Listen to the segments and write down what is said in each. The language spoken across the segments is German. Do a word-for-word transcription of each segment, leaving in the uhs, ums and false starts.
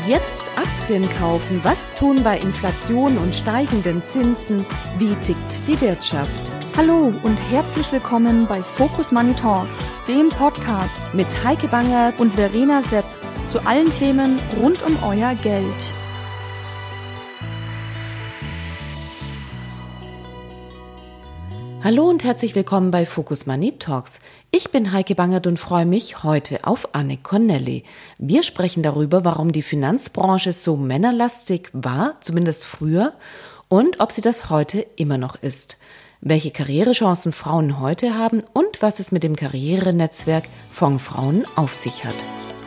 Jetzt Aktien kaufen. Was tun bei Inflation und steigenden Zinsen? Wie tickt die Wirtschaft? Hallo und herzlich willkommen bei Focus Money Talks, dem Podcast Mit Heike Bangert und Verena Sepp zu allen Themen rund um euer Geld. Hallo und herzlich willkommen bei Focus Money Talks. Ich bin Heike Bangert und freue mich heute auf Anne Cornelli. Wir sprechen darüber, warum die Finanzbranche so männerlastig war, zumindest früher, und ob sie das heute immer noch ist. Welche Karrierechancen Frauen heute haben und was es mit dem Karrierenetzwerk Fondfrauen auf sich hat.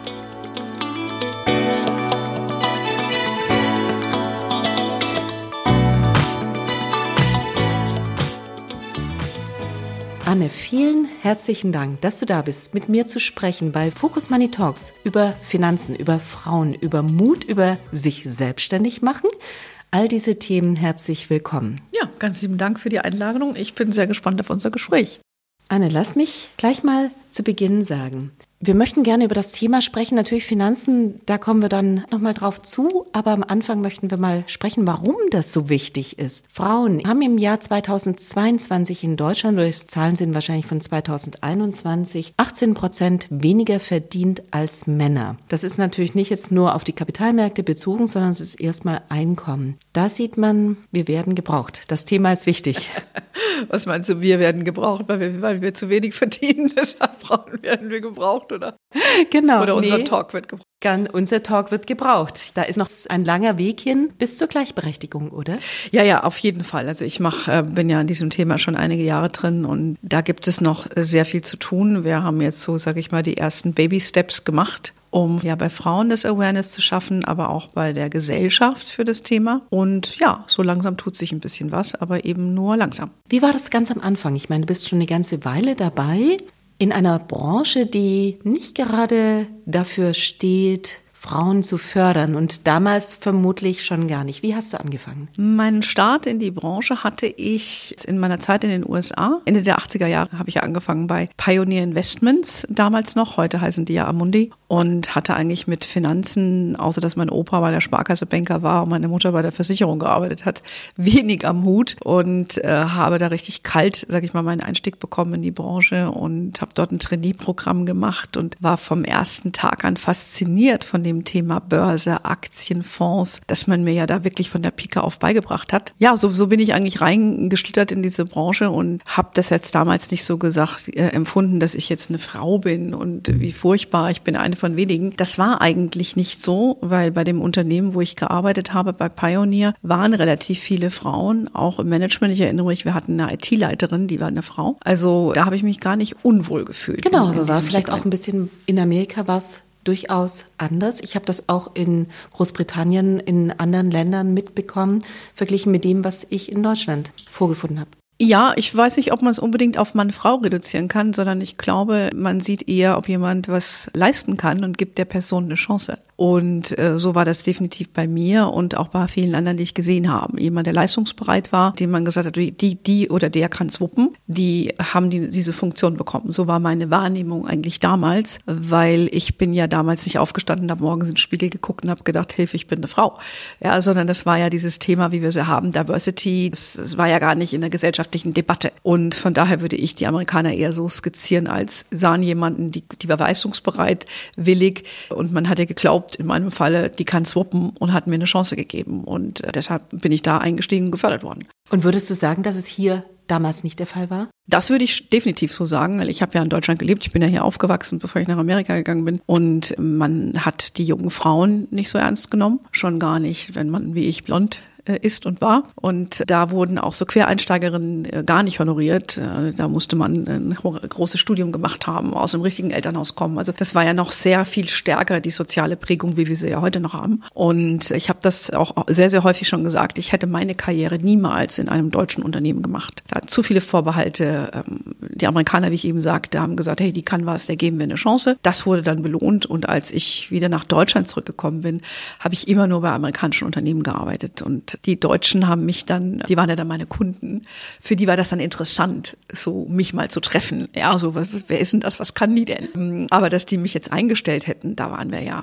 Anne, vielen herzlichen Dank, dass du da bist, mit mir zu sprechen bei Focus Money Talks über Finanzen, über Frauen, über Mut, über sich selbstständig machen. All diese Themen herzlich willkommen. Ja, ganz lieben Dank für die Einladung. Ich bin sehr gespannt auf unser Gespräch. Anne, lass mich gleich mal zu Beginn sagen. Wir möchten gerne über das Thema sprechen, natürlich Finanzen, da kommen wir dann nochmal drauf zu, aber am Anfang möchten wir mal sprechen, warum das so wichtig ist. Frauen haben im Jahr zweitausendzweiundzwanzig in Deutschland, oder die Zahlen sind wahrscheinlich von zweitausendeinundzwanzig, achtzehn Prozent weniger verdient als Männer. Das ist natürlich nicht jetzt nur auf die Kapitalmärkte bezogen, sondern es ist erstmal Einkommen. Da sieht man, wir werden gebraucht. Das Thema ist wichtig. Was meinst du, wir werden gebraucht, weil wir, weil wir zu wenig verdienen, deshalb Frauen werden wir gebraucht? Oder? Genau. Oder unser nee, Talk wird gebraucht. Kann, unser Talk wird gebraucht. Da ist noch ein langer Weg hin bis zur Gleichberechtigung, oder? Ja, ja, auf jeden Fall. Also ich mach, bin ja an diesem Thema schon einige Jahre drin und da gibt es noch sehr viel zu tun. Wir haben jetzt so, sage ich mal, die ersten Baby-Steps gemacht, um ja bei Frauen das Awareness zu schaffen, aber auch bei der Gesellschaft für das Thema. Und ja, so langsam tut sich ein bisschen was, aber eben nur langsam. Wie war das ganz am Anfang? Ich meine, du bist schon eine ganze Weile dabei. In einer Branche, die nicht gerade dafür steht, Frauen zu fördern und damals vermutlich schon gar nicht. Wie hast du angefangen? Meinen Start in die Branche hatte ich in meiner Zeit in den U S A. Ende der achtziger Jahre habe ich ja angefangen bei Pioneer Investments, damals noch, heute heißen die ja Amundi, und hatte eigentlich mit Finanzen, außer dass mein Opa bei der Sparkasse Banker war und meine Mutter bei der Versicherung gearbeitet hat, wenig am Hut und äh, habe da richtig kalt, sage ich mal, meinen Einstieg bekommen in die Branche und habe dort ein Trainee-Programm gemacht und war vom ersten Tag an fasziniert von dem Thema Börse, Aktien, Fonds, dass man mir ja da wirklich von der Pike auf beigebracht hat. Ja, so, so bin ich eigentlich reingeschlittert in diese Branche und habe das jetzt damals nicht so gesagt, äh, empfunden, dass ich jetzt eine Frau bin und wie furchtbar, ich bin eine von wenigen. Das war eigentlich nicht so, weil bei dem Unternehmen, wo ich gearbeitet habe, bei Pioneer, waren relativ viele Frauen, auch im Management. Ich erinnere mich, wir hatten eine I T-Leiterin, die war eine Frau. Also da habe ich mich gar nicht unwohl gefühlt. Genau, aber war vielleicht auch ein bisschen, in Amerika war es durchaus anders. Ich habe das auch in Großbritannien, in anderen Ländern mitbekommen, verglichen mit dem, was ich in Deutschland vorgefunden habe. Ja, ich weiß nicht, ob man es unbedingt auf Mann-Frau reduzieren kann, sondern ich glaube, man sieht eher, ob jemand was leisten kann und gibt der Person eine Chance. Und äh, so war das definitiv bei mir und auch bei vielen anderen, die ich gesehen habe. Jemand, der leistungsbereit war, dem man gesagt hat, die, die oder der kann es wuppen, die haben die, diese Funktion bekommen. So war meine Wahrnehmung eigentlich damals, weil ich bin ja damals nicht aufgestanden, habe morgens in den Spiegel geguckt und habe gedacht, Hilfe, ich bin eine Frau. Ja, sondern das war ja dieses Thema, wie wir sie haben, Diversity, das, das war ja gar nicht in der gesellschaftlichen Debatte. Und von daher würde ich die Amerikaner eher so skizzieren, als sahen jemanden, die, die war leistungsbereit, willig und man hat ja geglaubt, in meinem Falle, die kann swoppen und hat mir eine Chance gegeben. Und deshalb bin ich da eingestiegen und gefördert worden. Und würdest du sagen, dass es hier damals nicht der Fall war? Das würde ich definitiv so sagen, weil ich habe ja in Deutschland gelebt. Ich bin ja hier aufgewachsen, bevor ich nach Amerika gegangen bin. Und man hat die jungen Frauen nicht so ernst genommen. Schon gar nicht, wenn man wie ich blond ist und war. Und da wurden auch so Quereinsteigerinnen gar nicht honoriert. Da musste man ein großes Studium gemacht haben, aus einem richtigen Elternhaus kommen. Also das war ja noch sehr viel stärker, die soziale Prägung, wie wir sie ja heute noch haben. Und ich habe das auch sehr, sehr häufig schon gesagt, ich hätte meine Karriere niemals in einem deutschen Unternehmen gemacht. Da hat zu viele Vorbehalte. Die Amerikaner, wie ich eben sagte, haben gesagt, hey, die kann was, der geben wir eine Chance. Das wurde dann belohnt. Und als ich wieder nach Deutschland zurückgekommen bin, habe ich immer nur bei amerikanischen Unternehmen gearbeitet. Und die Deutschen haben mich dann, die waren ja dann meine Kunden, für die war das dann interessant, so mich mal zu treffen. Ja, so, wer ist denn das, was kann die denn? Aber dass die mich jetzt eingestellt hätten, da waren wir ja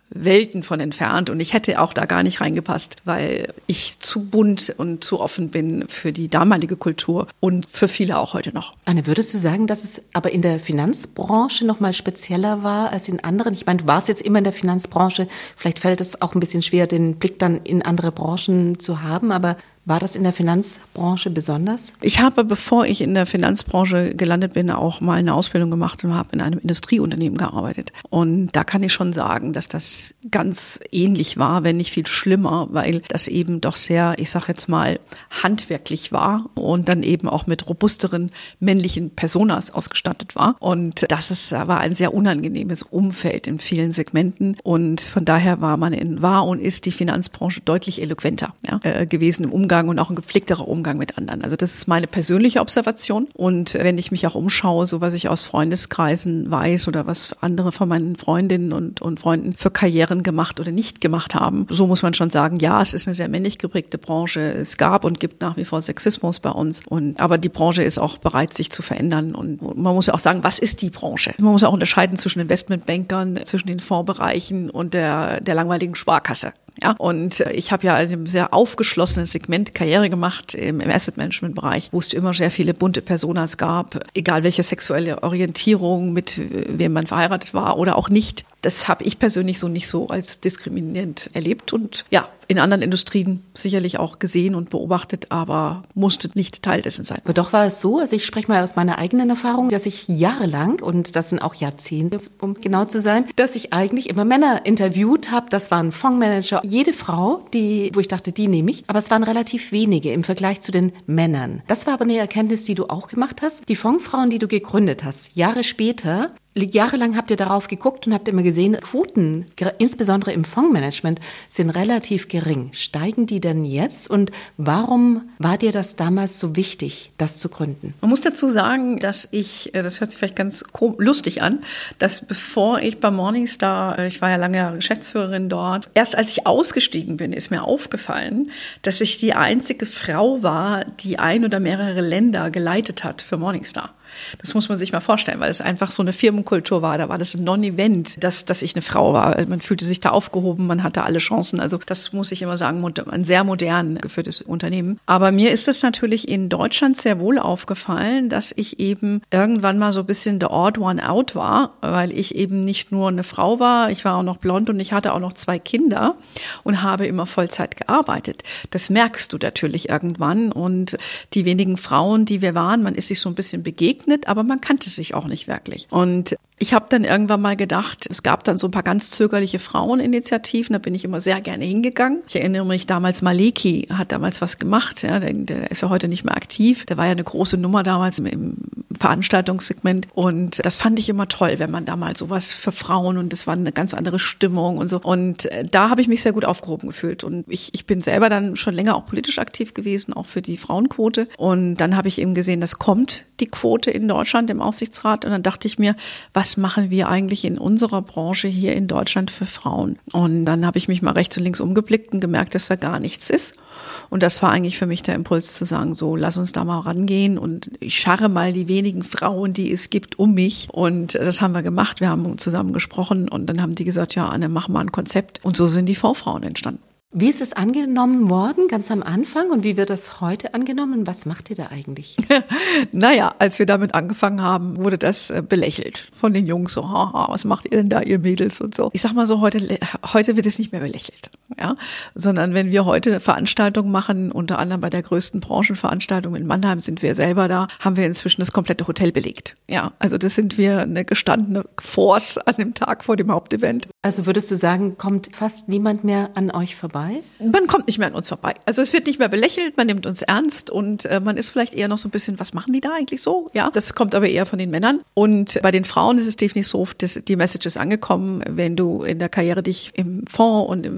Welten von entfernt. Und ich hätte auch da gar nicht reingepasst, weil ich zu bunt und zu offen bin für die damalige Kultur und für viele auch heute noch. Anne, würdest du sagen, dass es aber in der Finanzbranche noch mal spezieller war als in anderen? Ich meine, du warst jetzt immer in der Finanzbranche. Vielleicht fällt es auch ein bisschen schwer, den Blick dann in andere Branchen zu haben, aber war das in der Finanzbranche besonders? Ich habe, bevor ich in der Finanzbranche gelandet bin, auch mal eine Ausbildung gemacht und habe in einem Industrieunternehmen gearbeitet. Und da kann ich schon sagen, dass das ganz ähnlich war, wenn nicht viel schlimmer, weil das eben doch sehr, ich sage jetzt mal, handwerklich war und dann eben auch mit robusteren männlichen Personas ausgestattet war. Und das ist, war ein sehr unangenehmes Umfeld in vielen Segmenten. Und von daher war man in, war und ist die Finanzbranche deutlich eloquenter ja, äh, gewesen im Umgang und auch ein gepflegterer Umgang mit anderen. Also das ist meine persönliche Observation. Und wenn ich mich auch umschaue, so was ich aus Freundeskreisen weiß oder was andere von meinen Freundinnen und, und Freunden für Karrieren gemacht oder nicht gemacht haben, so muss man schon sagen, ja, es ist eine sehr männlich geprägte Branche. Es gab und gibt nach wie vor Sexismus bei uns. Und, aber die Branche ist auch bereit, sich zu verändern. Und man muss ja auch sagen, was ist die Branche? Man muss auch unterscheiden zwischen Investmentbankern, zwischen den Fondsbereichen und der, der langweiligen Sparkasse. Ja, und ich habe ja in einem sehr aufgeschlossenen Segment Karriere gemacht im, im Asset-Management-Bereich, wo es immer sehr viele bunte Personas gab, egal welche sexuelle Orientierung, mit wem man verheiratet war oder auch nicht. Das habe ich persönlich so nicht so als diskriminierend erlebt und ja, in anderen Industrien sicherlich auch gesehen und beobachtet, aber musste nicht Teil dessen sein. Aber doch war es so, also ich spreche mal aus meiner eigenen Erfahrung, dass ich jahrelang, und das sind auch Jahrzehnte, um genau zu sein, dass ich eigentlich immer Männer interviewt habe. Das waren Fondsmanager, jede Frau, die, wo ich dachte, die nehme ich. Aber es waren relativ wenige im Vergleich zu den Männern. Das war aber eine Erkenntnis, die du auch gemacht hast. Die Fondsfrauen, die du gegründet hast, Jahre später, jahrelang habt ihr darauf geguckt und habt immer gesehen, Quoten, insbesondere im Fondsmanagement, sind relativ gering. Steigen die denn jetzt? Und warum war dir das damals so wichtig, das zu gründen? Man muss dazu sagen, dass ich, das hört sich vielleicht ganz lustig an, dass bevor ich bei Morningstar, ich war ja lange Jahre Geschäftsführerin dort, erst als ich ausgestiegen bin, ist mir aufgefallen, dass ich die einzige Frau war, die ein oder mehrere Länder geleitet hat für Morningstar. Das muss man sich mal vorstellen, weil es einfach so eine Firmenkultur war. Da war das ein Non-Event, dass, dass ich eine Frau war. Man fühlte sich da aufgehoben, man hatte alle Chancen. Also das muss ich immer sagen, ein sehr modern geführtes Unternehmen. Aber mir ist es natürlich in Deutschland sehr wohl aufgefallen, dass ich eben irgendwann mal so ein bisschen the odd one out war, weil ich eben nicht nur eine Frau war, ich war auch noch blond und ich hatte auch noch zwei Kinder und habe immer Vollzeit gearbeitet. Das merkst du natürlich irgendwann. Und die wenigen Frauen, die wir waren, man ist sich so ein bisschen begegnet, aber man kannte sich auch nicht wirklich. Und ich habe dann irgendwann mal gedacht, es gab dann so ein paar ganz zögerliche Fraueninitiativen, da bin ich immer sehr gerne hingegangen. Ich erinnere mich damals, Maleki hat damals was gemacht, ja, der, der ist ja heute nicht mehr aktiv. Der war ja eine große Nummer damals im, im Veranstaltungssegment und das fand ich immer toll, wenn man da mal sowas für Frauen und das war eine ganz andere Stimmung und so. Und da habe ich mich sehr gut aufgehoben gefühlt und ich, ich bin selber dann schon länger auch politisch aktiv gewesen, auch für die Frauenquote. Und dann habe ich eben gesehen, das kommt die Quote in Deutschland im Aufsichtsrat und dann dachte ich mir, was machen wir eigentlich in unserer Branche hier in Deutschland für Frauen? Und dann habe ich mich mal rechts und links umgeblickt und gemerkt, dass da gar nichts ist. Und das war eigentlich für mich der Impuls zu sagen, so lass uns da mal rangehen und ich scharre mal die wenigen Frauen, die es gibt, um mich. Und das haben wir gemacht. Wir haben zusammen gesprochen und dann haben die gesagt, ja Anne, mach mal ein Konzept. Und so sind die Fondsfrauen entstanden. Wie ist es angenommen worden, ganz am Anfang? Und wie wird das heute angenommen? Was macht ihr da eigentlich? Naja, als wir damit angefangen haben, wurde das belächelt von den Jungs. So, haha, was macht ihr denn da, ihr Mädels und so. Ich sag mal so, heute, heute wird es nicht mehr belächelt. Ja, sondern wenn wir heute eine Veranstaltung machen, unter anderem bei der größten Branchenveranstaltung in Mannheim sind wir selber da, haben wir inzwischen das komplette Hotel belegt. Ja, also das sind wir eine gestandene Force an dem Tag vor dem Hauptevent. Also würdest du sagen, kommt fast niemand mehr an euch vorbei? Man kommt nicht mehr an uns vorbei. Also es wird nicht mehr belächelt, man nimmt uns ernst und äh, man ist vielleicht eher noch so ein bisschen, was machen die da eigentlich so? Ja, das kommt aber eher von den Männern. Und bei den Frauen ist es definitiv so, dass die Message ist angekommen, wenn du in der Karriere dich im Fonds und im Asset Management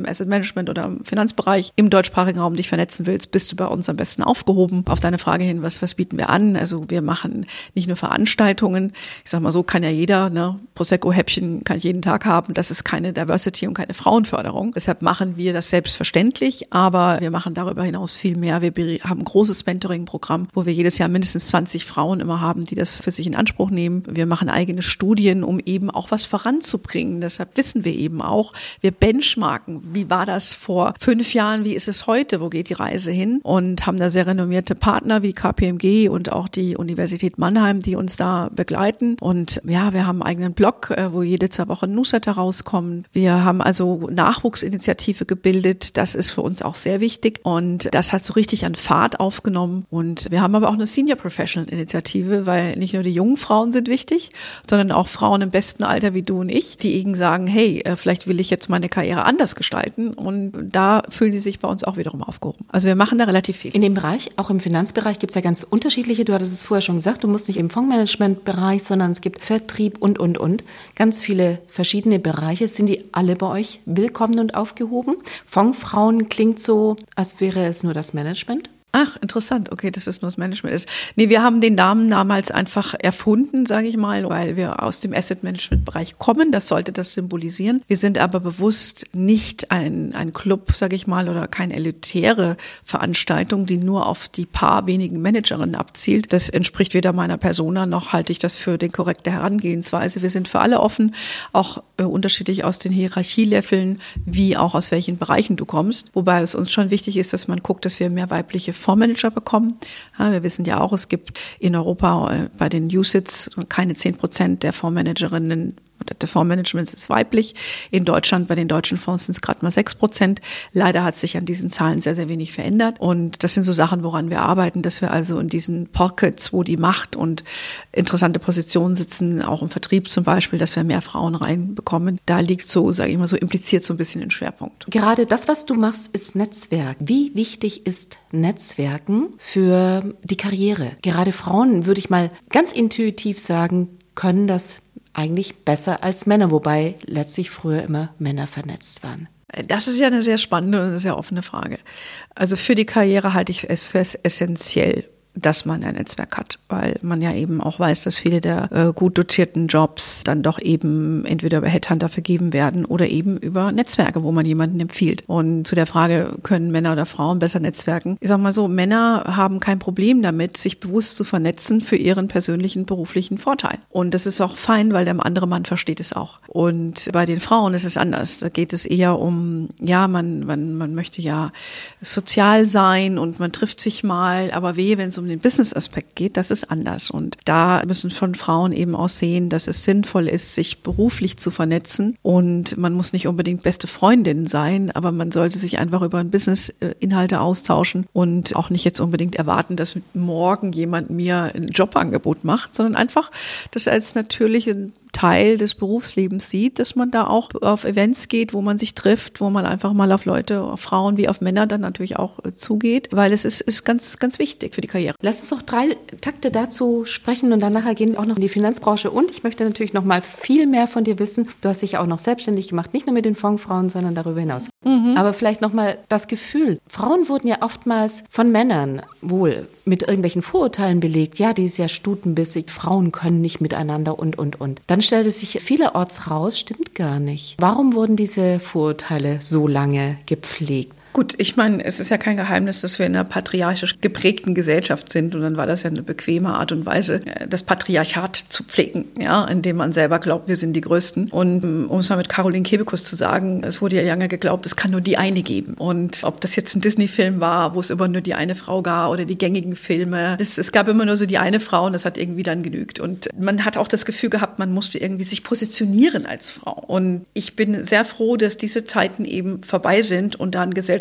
Fondsmanagement oder im Finanzbereich im deutschsprachigen Raum dich vernetzen willst, bist du bei uns am besten aufgehoben. Auf deine Frage hin, was, was bieten wir an? Also wir machen nicht nur Veranstaltungen. Ich sag mal so, kann ja jeder, ne? Prosecco-Häppchen kann ich jeden Tag haben. Das ist keine Diversity und keine Frauenförderung. Deshalb machen wir das selbstverständlich, aber wir machen darüber hinaus viel mehr. Wir haben ein großes Mentoring-Programm, wo wir jedes Jahr mindestens zwanzig Frauen immer haben, die das für sich in Anspruch nehmen. Wir machen eigene Studien, um eben auch was voranzubringen. Deshalb wissen wir eben auch, wir benchmarken. Wie war das vor fünf Jahren? Wie ist es heute? Wo geht die Reise hin? Und haben da sehr renommierte Partner wie K P M G und auch die Universität Mannheim, die uns da begleiten. Und ja, wir haben einen eigenen Blog, wo jede zwei Wochen ein Newsletter rauskommt. Wir haben also Nachwuchsinitiative gebildet. Das ist für uns auch sehr wichtig. Und das hat so richtig an Fahrt aufgenommen. Und wir haben aber auch eine Senior Professional Initiative, weil nicht nur die jungen Frauen sind wichtig, sondern auch Frauen im besten Alter wie du und ich, die eben sagen, hey, vielleicht will ich jetzt meine Karriere anders gestalten. Und da fühlen die sich bei uns auch wiederum aufgehoben. Also wir machen da relativ viel. In dem Bereich, auch im Finanzbereich, gibt es ja ganz unterschiedliche, du hattest es vorher schon gesagt, du musst nicht im Fondsmanagement-Bereich, sondern es gibt Vertrieb und, und, und. Ganz viele verschiedene Bereiche. Sind die alle bei euch willkommen und aufgehoben? Fondsfrauen klingt so, als wäre es nur das Management. Ach, interessant. Okay, dass es nur das Management ist. Nee, wir haben den Namen damals einfach erfunden, sage ich mal, weil wir aus dem Asset-Management-Bereich kommen. Das sollte das symbolisieren. Wir sind aber bewusst nicht ein, ein Club, sage ich mal, oder keine elitäre Veranstaltung, die nur auf die paar wenigen Managerinnen abzielt. Das entspricht weder meiner Persona, noch halte ich das für die korrekte Herangehensweise. Wir sind für alle offen, auch äh, unterschiedlich aus den Hierarchieleveln, wie auch aus welchen Bereichen du kommst. Wobei es uns schon wichtig ist, dass man guckt, dass wir mehr weibliche Fondsmanager bekommen. Ja, wir wissen ja auch, es gibt in Europa bei den U S I Ts keine zehn Prozent der Fondsmanagerinnen oder der Fondsmanagement ist weiblich. In Deutschland, bei den deutschen Fonds sind es gerade mal sechs Prozent. Leider hat sich an diesen Zahlen sehr, sehr wenig verändert. Und das sind so Sachen, woran wir arbeiten, dass wir also in diesen Pockets, wo die Macht und interessante Positionen sitzen, auch im Vertrieb zum Beispiel, dass wir mehr Frauen reinbekommen. Da liegt so, sage ich mal, so impliziert so ein bisschen den Schwerpunkt. Gerade das, was du machst, ist Netzwerk. Wie wichtig ist Netzwerken für die Karriere? Gerade Frauen, würde ich mal ganz intuitiv sagen, können das eigentlich besser als Männer, wobei letztlich früher immer Männer vernetzt waren. Das ist ja eine sehr spannende und sehr offene Frage. Also für die Karriere halte ich es für essentiell, dass man ein Netzwerk hat, weil man ja eben auch weiß, dass viele der äh, gut dotierten Jobs dann doch eben entweder über Headhunter vergeben werden oder eben über Netzwerke, wo man jemanden empfiehlt. Und zu der Frage, können Männer oder Frauen besser netzwerken? Ich sag mal so, Männer haben kein Problem damit, sich bewusst zu vernetzen für ihren persönlichen beruflichen Vorteil. Und das ist auch fein, weil der andere Mann versteht es auch. Und bei den Frauen ist es anders. Da geht es eher um, ja, man, man, man möchte ja sozial sein und man trifft sich mal, aber wehe, wenn es um den Business-Aspekt geht, das ist anders. Und da müssen schon Frauen eben auch sehen, dass es sinnvoll ist, sich beruflich zu vernetzen. Und man muss nicht unbedingt beste Freundin sein, aber man sollte sich einfach über ein Business-Inhalte austauschen und auch nicht jetzt unbedingt erwarten, dass morgen jemand mir ein Jobangebot macht, sondern einfach das als natürlichen Teil des Berufslebens sieht, dass man da auch auf Events geht, wo man sich trifft, wo man einfach mal auf Leute, auf Frauen wie auf Männer dann natürlich auch äh, zugeht, weil es ist, ist ganz, ganz wichtig für die Karriere. Lass uns noch drei Takte dazu sprechen und dann nachher gehen wir auch noch in die Finanzbranche und ich möchte natürlich noch mal viel mehr von dir wissen. Du hast dich ja auch noch selbstständig gemacht, nicht nur mit den Fondsfrauen, sondern darüber hinaus. Mhm. Aber vielleicht noch mal das Gefühl. Frauen wurden ja oftmals von Männern wohl mit irgendwelchen Vorurteilen belegt. Ja, die ist ja stutenbissig, Frauen können nicht miteinander und, und, und. Dann stellte sich vielerorts raus, stimmt gar nicht. Warum wurden diese Vorurteile so lange gepflegt? Gut, ich meine, es ist ja kein Geheimnis, dass wir in einer patriarchisch geprägten Gesellschaft sind und dann war das ja eine bequeme Art und Weise, das Patriarchat zu pflegen, ja, indem man selber glaubt, wir sind die Größten. Und um es mal mit Caroline Kebekus zu sagen, es wurde ja lange geglaubt, es kann nur die eine geben. Und ob das jetzt ein Disney-Film war, wo es immer nur die eine Frau gab oder die gängigen Filme, das, es gab immer nur so die eine Frau und das hat irgendwie dann genügt. Und man hat auch das Gefühl gehabt, man musste irgendwie sich positionieren als Frau. Und ich bin sehr froh, dass diese Zeiten eben vorbei sind und da ein Gesellschaft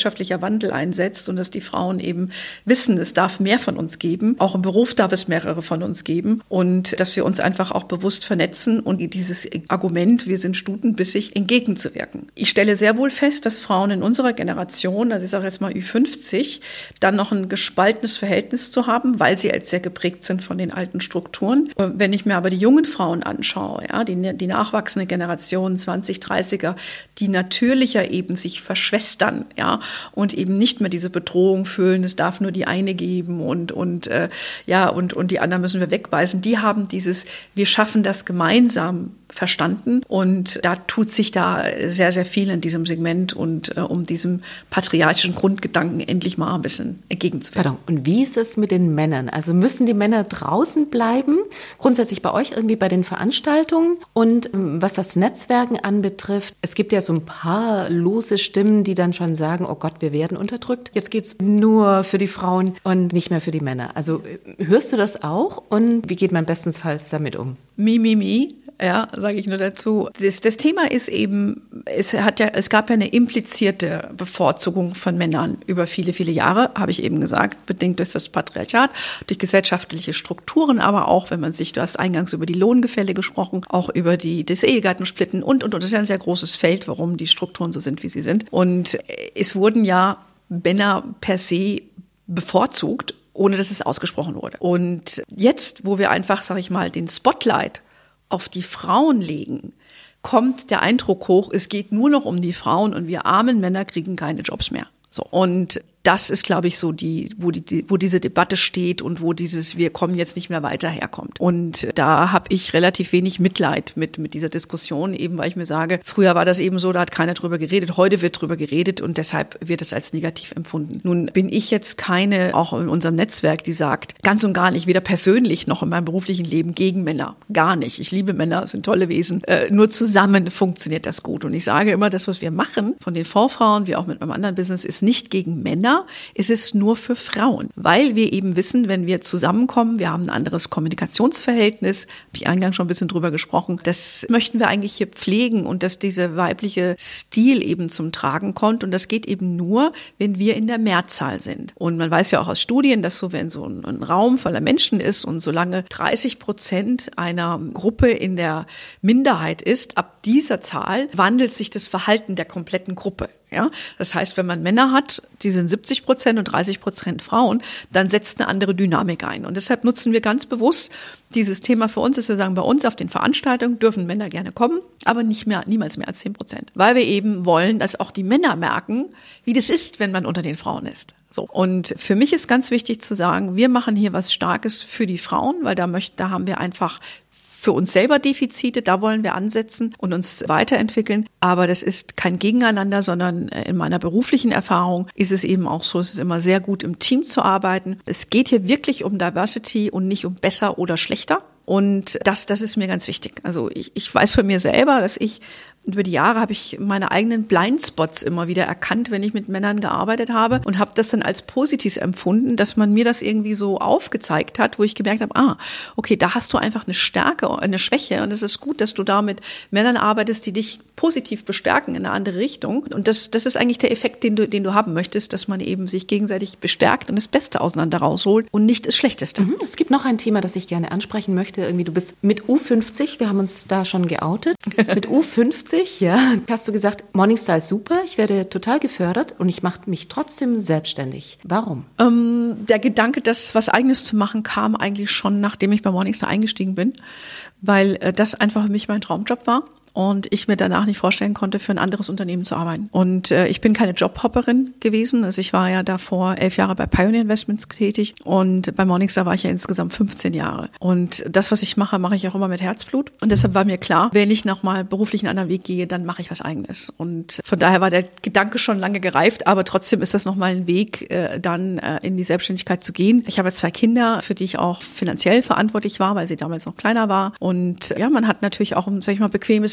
gesellschaftlicher Wandel einsetzt und dass die Frauen eben wissen, es darf mehr von uns geben. Auch im Beruf darf es mehrere von uns geben und dass wir uns einfach auch bewusst vernetzen und dieses Argument, wir sind stutenbissig, entgegenzuwirken. Ich stelle sehr wohl fest, dass Frauen in unserer Generation, also ich sage jetzt mal Ü fünfzig, dann noch ein gespaltenes Verhältnis zu haben, weil sie als sehr geprägt sind von den alten Strukturen. Wenn ich mir aber die jungen Frauen anschaue, ja, die, die nachwachsende Generation, zwanzig, dreißiger, die natürlicher eben sich verschwestern, ja, und eben nicht mehr diese Bedrohung fühlen, es darf nur die eine geben und, und, äh, ja, und, und die anderen müssen wir wegweisen. Die haben dieses, wir schaffen das gemeinsam verstanden und da tut sich da sehr, sehr viel in diesem Segment und äh, um diesem patriarchischen Grundgedanken endlich mal ein bisschen entgegenzuwirken. Und wie ist es mit den Männern? Also müssen die Männer draußen bleiben? Grundsätzlich bei euch irgendwie bei den Veranstaltungen und ähm, was das Netzwerken anbetrifft, es gibt ja so ein paar lose Stimmen, die dann schon sagen, oh Gott, wir werden unterdrückt. Jetzt geht's nur für die Frauen und nicht mehr für die Männer. Also hörst du das auch und wie geht man bestensfalls damit um? Mi, mi, mi. Ja, sage ich nur dazu. Das, das Thema ist eben, es hat ja, es gab ja eine implizierte Bevorzugung von Männern über viele, viele Jahre, habe ich eben gesagt, bedingt durch das Patriarchat, durch gesellschaftliche Strukturen, aber auch, wenn man sich, du hast eingangs über die Lohngefälle gesprochen, auch über die, das Ehegattensplitten und, und, und. Das ist ja ein sehr großes Feld, warum die Strukturen so sind, wie sie sind. Und es wurden ja Männer per se bevorzugt, ohne dass es ausgesprochen wurde. Und jetzt, wo wir einfach, sage ich mal, den Spotlight auf die Frauen legen, kommt der Eindruck hoch, es geht nur noch um die Frauen und wir armen Männer kriegen keine Jobs mehr. So. Und das ist, glaube ich, so die, wo die, wo diese Debatte steht und wo dieses wir kommen jetzt nicht mehr weiter herkommt. Und da habe ich relativ wenig Mitleid mit mit dieser Diskussion, eben weil ich mir sage, früher war das eben so, da hat keiner drüber geredet, heute wird drüber geredet und deshalb wird es als negativ empfunden. Nun bin ich jetzt keine, auch in unserem Netzwerk, die sagt, ganz und gar nicht, weder persönlich noch in meinem beruflichen Leben gegen Männer. Gar nicht. Ich liebe Männer, sind tolle Wesen. Äh, nur zusammen funktioniert das gut. Und ich sage immer, das, was wir machen, von den Fondsfrauen, wie auch mit meinem anderen Business, ist nicht gegen Männer, es ist nur für Frauen, weil wir eben wissen, wenn wir zusammenkommen, wir haben ein anderes Kommunikationsverhältnis, habe ich eingangs schon ein bisschen drüber gesprochen, das möchten wir eigentlich hier pflegen und dass dieser weibliche Stil eben zum Tragen kommt und das geht eben nur, wenn wir in der Mehrzahl sind. Und man weiß ja auch aus Studien, dass so, wenn so ein, ein Raum voller Menschen ist und solange dreißig Prozent einer Gruppe in der Minderheit ist, ab dieser Zahl wandelt sich das Verhalten der kompletten Gruppe. Ja, das heißt, wenn man Männer hat, die sind siebzig Prozent und dreißig Prozent Frauen, dann setzt eine andere Dynamik ein. Und deshalb nutzen wir ganz bewusst dieses Thema für uns, dass wir sagen, bei uns auf den Veranstaltungen dürfen Männer gerne kommen, aber nicht mehr, niemals mehr als zehn Prozent. Weil wir eben wollen, dass auch die Männer merken, wie das ist, wenn man unter den Frauen ist. So. Und für mich ist ganz wichtig zu sagen, wir machen hier was Starkes für die Frauen, weil da möchten, da haben wir einfach für uns selber Defizite, da wollen wir ansetzen und uns weiterentwickeln. Aber das ist kein Gegeneinander, sondern in meiner beruflichen Erfahrung ist es eben auch so, es ist immer sehr gut, im Team zu arbeiten. Es geht hier wirklich um Diversity und nicht um besser oder schlechter. Und das, das ist mir ganz wichtig. Also ich, ich weiß von mir selber, dass ich über die Jahre habe ich meine eigenen Blindspots immer wieder erkannt, wenn ich mit Männern gearbeitet habe und habe das dann als positiv empfunden, dass man mir das irgendwie so aufgezeigt hat, wo ich gemerkt habe, ah, okay, da hast du einfach eine Stärke, eine Schwäche und es ist gut, dass du da mit Männern arbeitest, die dich positiv bestärken in eine andere Richtung. Und das, das ist eigentlich der Effekt, den du, den du haben möchtest, dass man eben sich gegenseitig bestärkt und das Beste auseinander rausholt und nicht das Schlechteste. Mhm. Es gibt noch ein Thema, das ich gerne ansprechen möchte. Irgendwie, du bist mit U fünfzig, wir haben uns da schon geoutet, mit U fünfzig, ja, hast du gesagt, Morningstar ist super, ich werde total gefördert und ich mache mich trotzdem selbstständig. Warum? Ähm, der Gedanke, das was Eigenes zu machen, kam eigentlich schon, nachdem ich bei Morningstar eingestiegen bin, weil äh, das einfach für mich mein Traumjob war. Und ich mir danach nicht vorstellen konnte, für ein anderes Unternehmen zu arbeiten. Und äh, ich bin keine Jobhopperin gewesen. Also ich war ja davor elf Jahre bei Pioneer Investments tätig und bei Morningstar war ich ja insgesamt fünfzehn Jahre. Und das, was ich mache, mache ich auch immer mit Herzblut. Und deshalb war mir klar, wenn ich nochmal beruflich einen anderen Weg gehe, dann mache ich was Eigenes. Und von daher war der Gedanke schon lange gereift, aber trotzdem ist das nochmal ein Weg, äh, dann äh, in die Selbstständigkeit zu gehen. Ich habe zwei Kinder, für die ich auch finanziell verantwortlich war, weil sie damals noch kleiner war. Und ja, man hat natürlich auch ein, sag ich mal, bequemes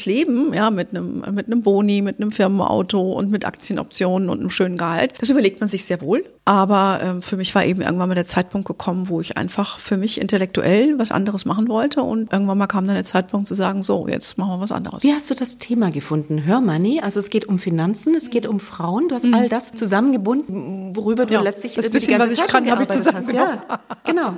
Leben, ja, mit einem, mit einem Boni, mit einem Firmenauto und mit Aktienoptionen und einem schönen Gehalt, das überlegt man sich sehr wohl. Aber äh, für mich war eben irgendwann mal der Zeitpunkt gekommen, wo ich einfach für mich intellektuell was anderes machen wollte. Und irgendwann mal kam dann der Zeitpunkt zu sagen, so, jetzt machen wir was anderes. Wie hast du das Thema gefunden? Her Money, also es geht um Finanzen, es geht um Frauen. Du hast mhm. all das zusammengebunden, worüber du ja, letztlich das bisschen, die ganze Zeit kann, habe ich hast. Ja, genau.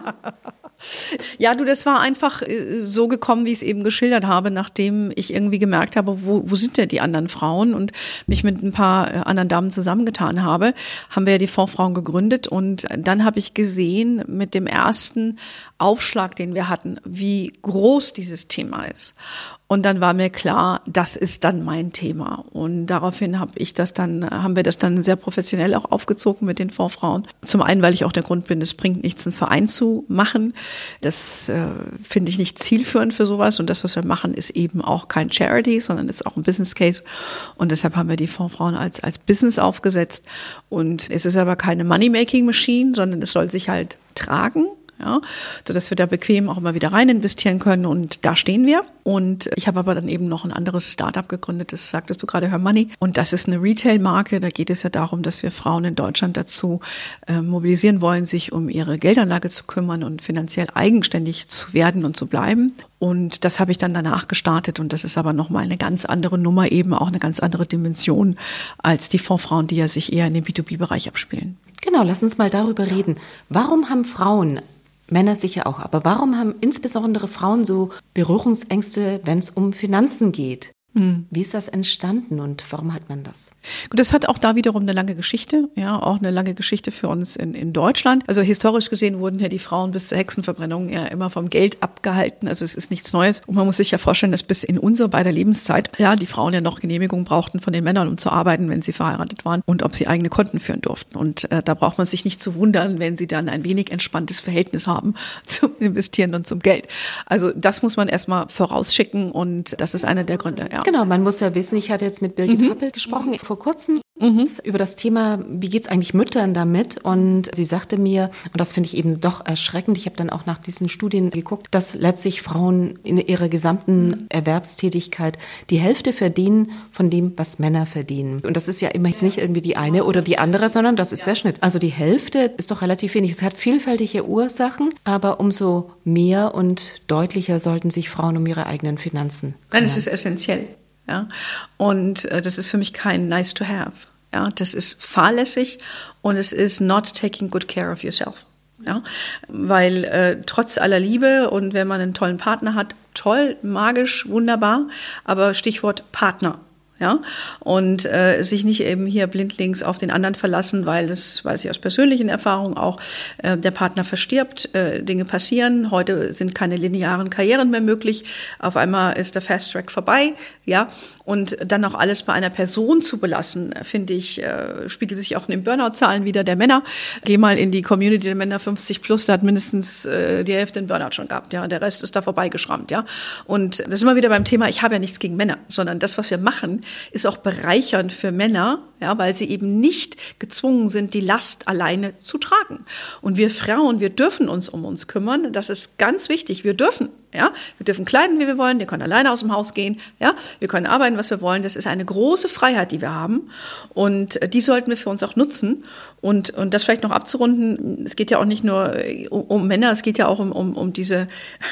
Ja, du, das war einfach so gekommen, wie ich es eben geschildert habe, nachdem ich irgendwie gemerkt habe, wo, wo sind denn die anderen Frauen und mich mit ein paar anderen Damen zusammengetan habe, haben wir ja die Fondsfrauen gegründet und dann habe ich gesehen mit dem ersten Aufschlag, den wir hatten, wie groß dieses Thema ist. Und dann war mir klar, das ist dann mein Thema. Und daraufhin habe ich das dann, haben wir das dann sehr professionell auch aufgezogen mit den Fondsfrauen. Zum einen, weil ich auch der Grund bin, es bringt nichts, einen Verein zu machen. Das äh, finde ich nicht zielführend für sowas. Und das, was wir machen, ist eben auch kein Charity, sondern ist auch ein Business Case. Und deshalb haben wir die Fondsfrauen als, als Business aufgesetzt. Und es ist aber keine Money-Making-Machine, sondern es soll sich halt tragen. Ja, so dass wir da bequem auch immer wieder rein investieren können und da stehen wir. Und ich habe aber dann eben noch ein anderes Startup gegründet, das sagtest du gerade, Her Money. Und das ist eine Retail-Marke, da geht es ja darum, dass wir Frauen in Deutschland dazu äh, mobilisieren wollen, sich um ihre Geldanlage zu kümmern und finanziell eigenständig zu werden und zu bleiben. Und das habe ich dann danach gestartet und das ist aber nochmal eine ganz andere Nummer, eben auch eine ganz andere Dimension als die Fondsfrauen, die ja sich eher in dem B zwei B-Bereich abspielen. Genau, lass uns mal darüber reden. Warum haben Frauen, Männer sicher auch, aber warum haben insbesondere Frauen so Berührungsängste, wenn es um Finanzen geht? Hm. Wie ist das entstanden und warum hat man das? Gut, das hat auch da wiederum eine lange Geschichte, ja, auch eine lange Geschichte für uns in, in Deutschland. Also historisch gesehen wurden ja die Frauen bis zur Hexenverbrennung ja immer vom Geld abgehalten. Also es ist nichts Neues. Und man muss sich ja vorstellen, dass bis in unsere beider Lebenszeit, ja, die Frauen ja noch Genehmigung brauchten von den Männern, um zu arbeiten, wenn sie verheiratet waren und ob sie eigene Konten führen durften. Und äh, da braucht man sich nicht zu wundern, wenn sie dann ein wenig entspanntes Verhältnis haben zum Investieren und zum Geld. Also das muss man erstmal vorausschicken und das ist einer der Gründe, ja. Genau, man muss ja wissen, ich hatte jetzt mit Birgit mhm. Happel gesprochen vor kurzem mhm. über das Thema, wie geht's eigentlich Müttern damit? Und sie sagte mir, und das finde ich eben doch erschreckend, ich habe dann auch nach diesen Studien geguckt, dass letztlich Frauen in ihrer gesamten Erwerbstätigkeit die Hälfte verdienen von dem, was Männer verdienen. Und das ist ja immer nicht irgendwie die eine oder die andere, sondern das ist der Schnitt. Also die Hälfte ist doch relativ wenig. Es hat vielfältige Ursachen, aber umso mehr und deutlicher sollten sich Frauen um ihre eigenen Finanzen kümmern. Nein, es ist essentiell. Ja, und äh, das ist für mich kein nice to have. Ja, das ist fahrlässig und es ist not taking good care of yourself. Ja, weil äh, trotz aller Liebe und wenn man einen tollen Partner hat, toll, magisch, wunderbar, aber Stichwort Partner. Ja, und äh, sich nicht eben hier blindlings auf den anderen verlassen, weil das weiß ich aus persönlichen Erfahrungen auch, äh, der Partner verstirbt, äh, Dinge passieren, heute sind keine linearen Karrieren mehr möglich, auf einmal ist der Fast Track vorbei, ja, und dann auch alles bei einer Person zu belassen, finde ich, äh, spiegelt sich auch in den Burnout-Zahlen wieder der Männer. Geh mal in die Community der Männer fünfzig plus, da hat mindestens äh, die Hälfte einen Burnout schon gehabt, ja, der Rest ist da vorbeigeschrammt, ja. Und das ist immer wieder beim Thema, ich habe ja nichts gegen Männer, sondern das, was wir machen, ist auch bereichernd für Männer, ja, weil sie eben nicht gezwungen sind, die Last alleine zu tragen. Und wir Frauen, wir dürfen uns um uns kümmern, das ist ganz wichtig, wir dürfen. Ja, wir dürfen kleiden, wie wir wollen, wir können alleine aus dem Haus gehen, ja, wir können arbeiten, was wir wollen. Das ist eine große Freiheit, die wir haben und die sollten wir für uns auch nutzen. Und, und das vielleicht noch abzurunden, es geht ja auch nicht nur um, um Männer, es geht ja auch um, um, um diese,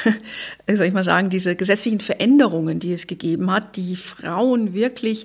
soll ich mal sagen, diese gesetzlichen Veränderungen, die es gegeben hat, die Frauen wirklich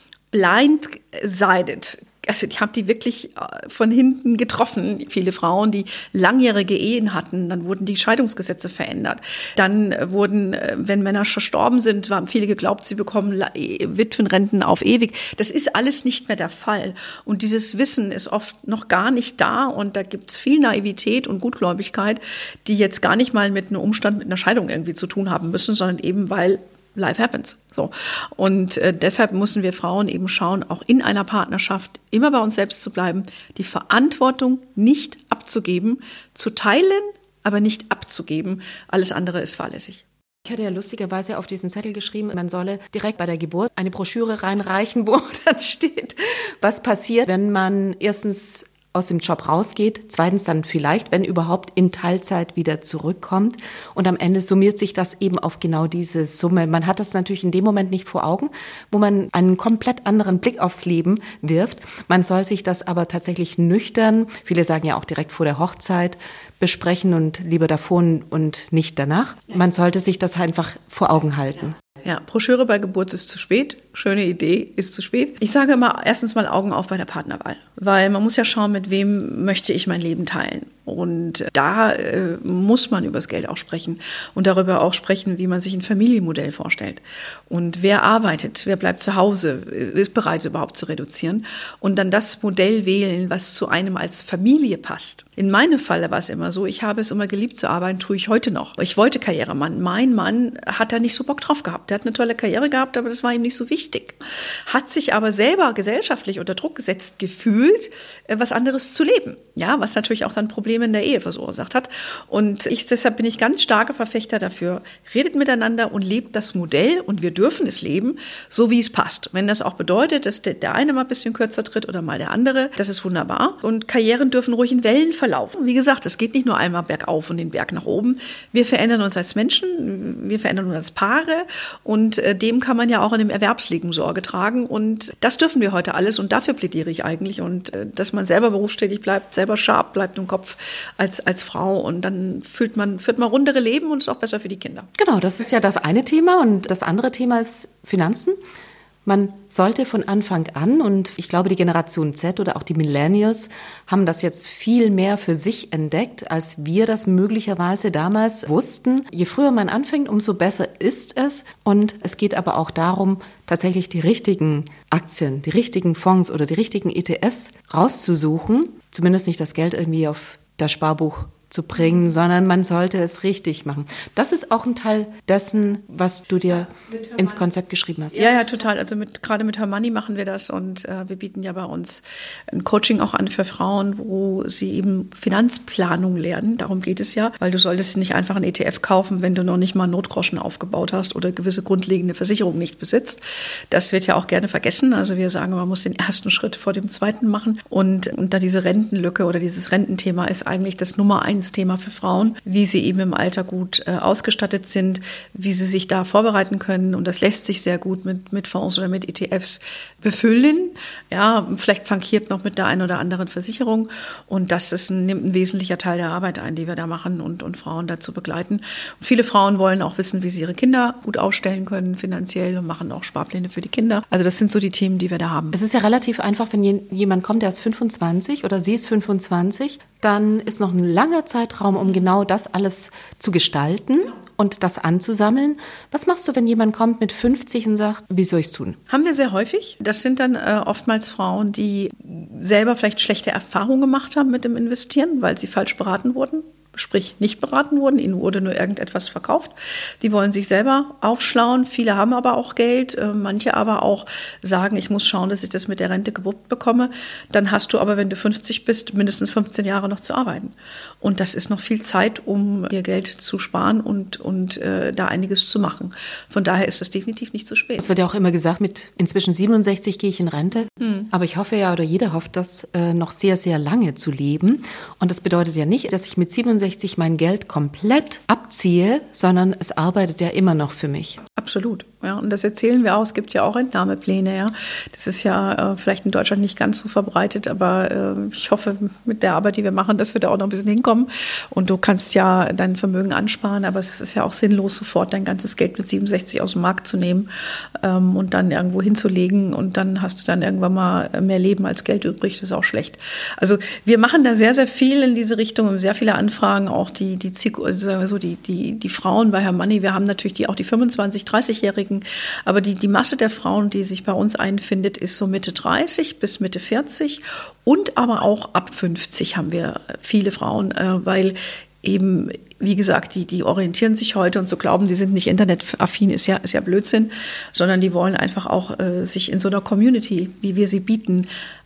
blindsided. Also die haben die wirklich von hinten getroffen. Viele Frauen, die langjährige Ehen hatten, dann wurden die Scheidungsgesetze verändert. Dann wurden, wenn Männer verstorben sind, haben viele geglaubt, sie bekommen Witwenrenten auf ewig. Das ist alles nicht mehr der Fall. Und dieses Wissen ist oft noch gar nicht da. Und da gibt es viel Naivität und Gutgläubigkeit, die jetzt gar nicht mal mit einem Umstand, mit einer Scheidung irgendwie zu tun haben müssen, sondern eben weil Life happens. So. Und äh, deshalb müssen wir Frauen eben schauen, auch in einer Partnerschaft immer bei uns selbst zu bleiben, die Verantwortung nicht abzugeben, zu teilen, aber nicht abzugeben. Alles andere ist fahrlässig. Ich hatte ja lustigerweise auf diesen Zettel geschrieben, man solle direkt bei der Geburt eine Broschüre reinreichen, wo dann steht, was passiert, wenn man erstens aus dem Job rausgeht, zweitens dann vielleicht, wenn überhaupt, in Teilzeit wieder zurückkommt und am Ende summiert sich das eben auf genau diese Summe. Man hat das natürlich in dem Moment nicht vor Augen, wo man einen komplett anderen Blick aufs Leben wirft. Man soll sich das aber tatsächlich nüchtern, viele sagen ja auch direkt vor der Hochzeit, besprechen und lieber davor und nicht danach. Man sollte sich das einfach vor Augen halten. Ja, Broschüre bei Geburt ist zu spät. Schöne Idee, ist zu spät. Ich sage immer, erstens mal Augen auf bei der Partnerwahl. Weil man muss ja schauen, mit wem möchte ich mein Leben teilen. Und da äh, muss man über das Geld auch sprechen. Und darüber auch sprechen, wie man sich ein Familienmodell vorstellt. Und wer arbeitet, wer bleibt zu Hause, ist bereit überhaupt zu reduzieren. Und dann das Modell wählen, was zu einem als Familie passt. In meinem Falle war es immer so, ich habe es immer geliebt zu arbeiten, tue ich heute noch. Ich wollte Karrieremann. Mein Mann hat da nicht so Bock drauf gehabt. Der hat eine tolle Karriere gehabt, aber das war ihm nicht so wichtig. Hat sich aber selber gesellschaftlich unter Druck gesetzt gefühlt, was anderes zu leben. Ja, was natürlich auch dann Probleme in der Ehe verursacht hat. Und ich, deshalb bin ich ganz starke Verfechter dafür. Redet miteinander und lebt das Modell und wir dürfen es leben, so wie es passt. Wenn das auch bedeutet, dass der, der eine mal ein bisschen kürzer tritt oder mal der andere, das ist wunderbar. Und Karrieren dürfen ruhig in Wellen verlaufen. Wie gesagt, es geht nicht nur einmal bergauf und den Berg nach oben. Wir verändern uns als Menschen, wir verändern uns als Paare und äh, dem kann man ja auch in dem Erwerbsleben Sorge tragen und das dürfen wir heute alles und dafür plädiere ich eigentlich und äh, dass man selber berufstätig bleibt, selber scharf bleibt im Kopf als, als Frau und dann fühlt man, führt man rundere Leben und ist auch besser für die Kinder. Genau, das ist ja das eine Thema und das andere Thema ist Finanzen. Man sollte von Anfang an, und ich glaube, die Generation Z oder auch die Millennials haben das jetzt viel mehr für sich entdeckt, als wir das möglicherweise damals wussten. Je früher man anfängt, umso besser ist es. Und es geht aber auch darum, tatsächlich die richtigen Aktien, die richtigen Fonds oder die richtigen E T Fs rauszusuchen. Zumindest nicht das Geld irgendwie auf das Sparbuch zu bringen, sondern man sollte es richtig machen. Das ist auch ein Teil dessen, was du dir ins Konzept geschrieben hast. Ja, ja, total. Also mit, gerade mit Her Money machen wir das und äh, wir bieten ja bei uns ein Coaching auch an für Frauen, wo sie eben Finanzplanung lernen. Darum geht es ja, weil du solltest nicht einfach einen E T F kaufen, wenn du noch nicht mal Notgroschen aufgebaut hast oder gewisse grundlegende Versicherungen nicht besitzt. Das wird ja auch gerne vergessen. Also wir sagen, man muss den ersten Schritt vor dem zweiten machen und, und da diese Rentenlücke oder dieses Rententhema ist eigentlich das Nummer eins Thema für Frauen, wie sie eben im Alter gut äh, ausgestattet sind, wie sie sich da vorbereiten können. Und das lässt sich sehr gut mit, mit Fonds oder mit E T Fs befüllen. Ja, vielleicht flankiert noch mit der einen oder anderen Versicherung. Und das ist ein, nimmt ein wesentlicher Teil der Arbeit ein, die wir da machen und, und Frauen dazu begleiten. Und viele Frauen wollen auch wissen, wie sie ihre Kinder gut aufstellen können finanziell und machen auch Sparpläne für die Kinder. Also das sind so die Themen, die wir da haben. Es ist ja relativ einfach, wenn jemand kommt, der ist fünfundzwanzig oder sie ist fünfundzwanzig, dann ist noch ein langer Zeitraum, um genau das alles zu gestalten und das anzusammeln. Was machst du, wenn jemand kommt mit fünfzig und sagt, wie soll ich es tun? Haben wir sehr häufig. Das sind dann äh, oftmals Frauen, die selber vielleicht schlechte Erfahrungen gemacht haben mit dem Investieren, weil sie falsch beraten wurden. Sprich, nicht beraten wurden, ihnen wurde nur irgendetwas verkauft. Die wollen sich selber aufschlauen. Viele haben aber auch Geld, manche aber auch sagen, ich muss schauen, dass ich das mit der Rente gewuppt bekomme. Dann hast du aber, wenn du fünfzig bist, mindestens fünfzehn Jahre noch zu arbeiten. Und das ist noch viel Zeit, um ihr Geld zu sparen und, und äh, da einiges zu machen. Von daher ist das definitiv nicht zu spät. Es wird ja auch immer gesagt, mit inzwischen siebenundsechzig gehe ich in Rente. Hm. Aber ich hoffe ja, oder jeder hofft, das äh, noch sehr, sehr lange zu leben. Und das bedeutet ja nicht, dass ich mit siebenundsechzig mein Geld komplett abziehe, sondern es arbeitet ja immer noch für mich. Absolut. Ja, und das erzählen wir auch. Es gibt ja auch Entnahmepläne. Ja, das ist ja äh, vielleicht in Deutschland nicht ganz so verbreitet, aber äh, ich hoffe mit der Arbeit, die wir machen, dass wir da auch noch ein bisschen hinkommen. Und du kannst ja dein Vermögen ansparen, aber es ist ja auch sinnlos, sofort dein ganzes Geld mit siebenundsechzig aus dem Markt zu nehmen ähm, und dann irgendwo hinzulegen und dann hast du dann irgendwann mal mehr Leben als Geld übrig. Das ist auch schlecht. Also wir machen da sehr, sehr viel in diese Richtung, haben sehr viele Anfragen, auch die die sagen wir so die die die Frauen bei Her Money. Wir haben natürlich die auch die fünfundzwanzig-, dreißigjährigen. Aber die, die Masse der Frauen, die sich bei uns einfindet, ist so Mitte dreißig bis Mitte vierzig und aber auch ab fünfzig haben wir viele Frauen, äh, weil eben, wie gesagt, die, die orientieren sich heute und so glauben, die sind nicht internetaffin, ist ja, ist ja Blödsinn, sondern die wollen einfach auch äh, sich in so einer Community, wie wir sie bieten,